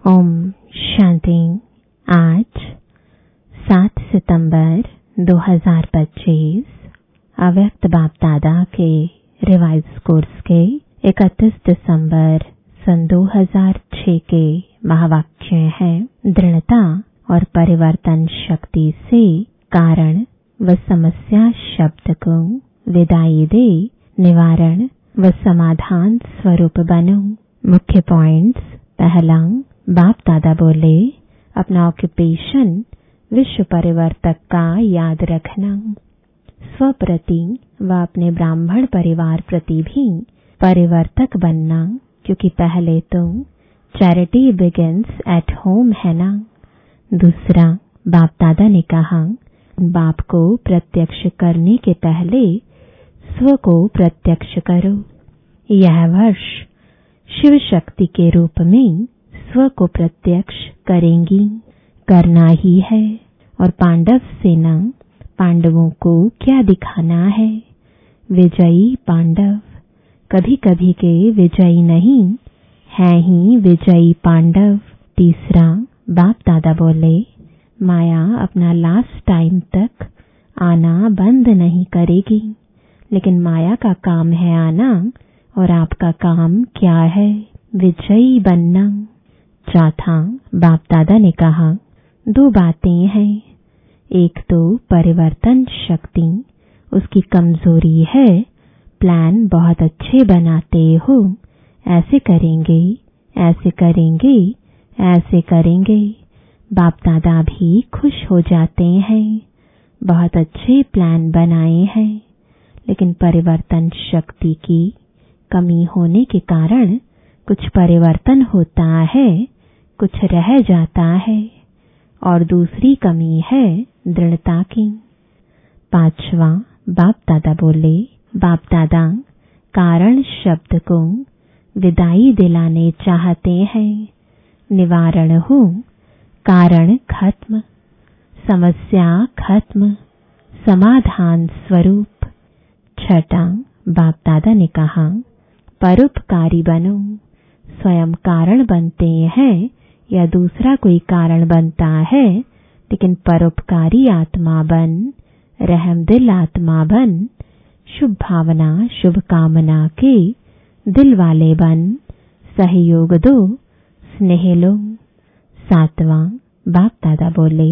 ओम शांति। आज 7 सितंबर 2025 अव्यक्त बाप दादा के रिवाइज कोर्स के 31 दिसंबर सन 2006 के महावाक्य हैं। दृढ़ता और परिवर्तन शक्ति से कारण व समस्या शब्द को विदाई दे, निवारण व समाधान स्वरूप बनो। मुख्य पॉइंट्स। पहला, बाप दादा बोले, अपना ऑक्यूपेशन विश्व परिवर्तक का याद रखना, स्वप्रति व अपने ब्राह्मण परिवार प्रति भी परिवर्तक बनना, क्योंकि पहले तो चैरिटी बिगिंस एट होम है ना। दूसरा, बाप दादा ने कहा, बाप को प्रत्यक्ष करने के पहले स्व को प्रत्यक्ष करो। यह वर्ष शिव शक्ति के रूप में स्व को प्रत्यक्ष करेंगी, करना ही है। और पांडव सेना, पांडवों को क्या दिखाना है? विजयी पांडव, कभी कभी के विजयी नहीं है ही विजयी पांडव। तीसरा, बाप दादा बोले, माया अपना लास्ट टाइम तक आना बंद नहीं करेगी, लेकिन माया का काम है आना और आपका काम क्या है? विजयी बनना। चौथा, बाप दादा ने कहा, दो बातें हैं। एक तो परिवर्तन शक्ति, उसकी कमजोरी है, प्लान बहुत अच्छे बनाते हो, ऐसे करेंगे, ऐसे करेंगे, ऐसे करेंगे। बाप दादा भी खुश हो जाते हैं, बहुत अच्छे प्लान बनाए हैं, लेकिन परिवर्तन शक्ति की कमी होने के कारण कुछ परिवर्तन होता है, कुछ रह जाता है। और दूसरी कमी है दृढ़ता की। पांचवा, बाप दादा बोले, बाप दादा कारण शब्द को विदाई दिलाने चाहते हैं। निवारण हो, कारण खत्म, समस्या खत्म, समाधान स्वरूप। छठा, बाप दादा ने कहा, परोपकारी बनो। स्वयं कारण बनते हैं या दूसरा कोई कारण बनता है, लेकिन परोपकारी आत्मा बन, रहमदिल आत्मा बन, शुभ भावना शुभ कामना के दिल वाले बन, सहयोग दो, स्नेह लो। सातवां, बाप दादा बोले,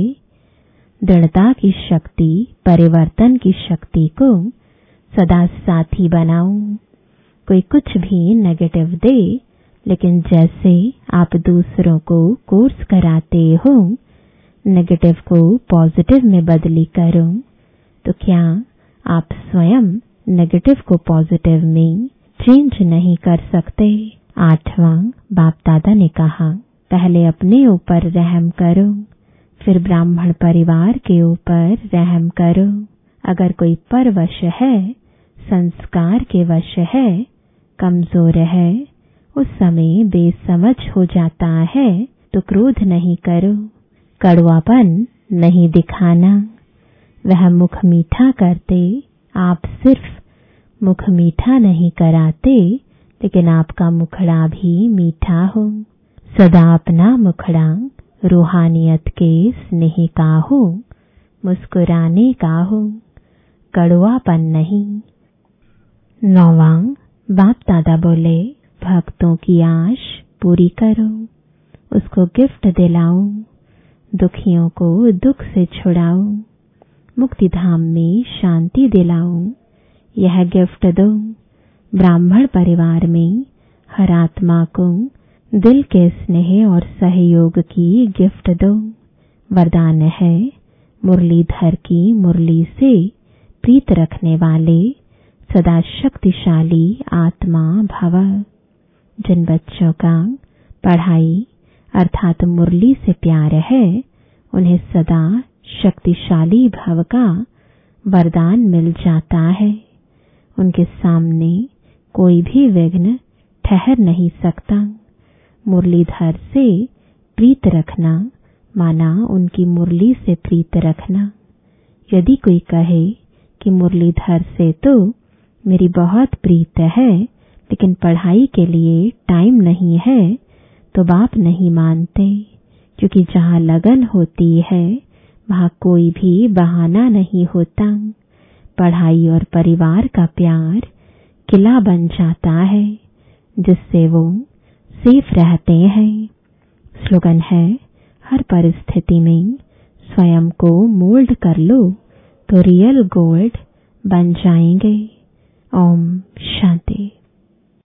दृढ़ता की शक्ति, परिवर्तन की शक्ति को सदा साथी बनाओ। कोई कुछ भी नेगेटिव दे, लेकिन जैसे आप दूसरों को कोर्स कराते हो, नेगेटिव को पॉजिटिव में बदली करो, तो क्या आप स्वयं नेगेटिव को पॉजिटिव में चेंज नहीं कर सकते? आठवां, बाप दादा ने कहा, पहले अपने ऊपर रहम करो, फिर ब्राह्मण परिवार के ऊपर रहम करो। अगर कोई परवश है, संस्कार के वश है, कमजोर है, उस समय बेसमझ हो जाता है, तो क्रोध नहीं करो, कड़वापन नहीं दिखाना। वह मुख मीठा करते, आप सिर्फ मुख मीठा नहीं कराते, लेकिन आपका मुखड़ा भी मीठा हो। सदा अपना मुखड़ा रूहानियत के स्नेह का हो, मुस्कुराने का हो, कड़वापन नहीं। नौवां, बाप दादा बोले, भक्तों की आश पूरी करो, उसको गिफ्ट दिलाओ, दुखियों को दुख से छुड़ाओ, मुक्ति धाम में शांति दिलाओ, यह गिफ्ट दो। ब्राह्मण परिवार में हर आत्मा को दिल के स्नेह और सहयोग की गिफ्ट दो। वरदान है, मुरलीधर की मुरली से प्रीत रखने वाले सदा शक्तिशाली आत्मा भव। जिन बच्चों का पढ़ाई अर्थात मुरली से प्यार है, उन्हें सदा शक्तिशाली भव का वरदान मिल जाता है। उनके सामने कोई भी विघ्न ठहर नहीं सकता। मुरलीधर से प्रीत रखना माना उनकी मुरली से प्रीत रखना। यदि कोई कहे कि मुरलीधर से तो मेरी बहुत प्रीत है, लेकिन पढ़ाई के लिए टाइम नहीं है, तो बाप नहीं मानते, क्योंकि जहाँ लगन होती है वहाँ कोई भी बहाना नहीं होता। पढ़ाई और परिवार का प्यार किला बन जाता है जिससे वो सेफ रहते हैं। स्लोगन है, हर परिस्थिति में स्वयं को मोल्ड कर लो तो रियल गोल्ड बन जाएंगे। ओम शांति।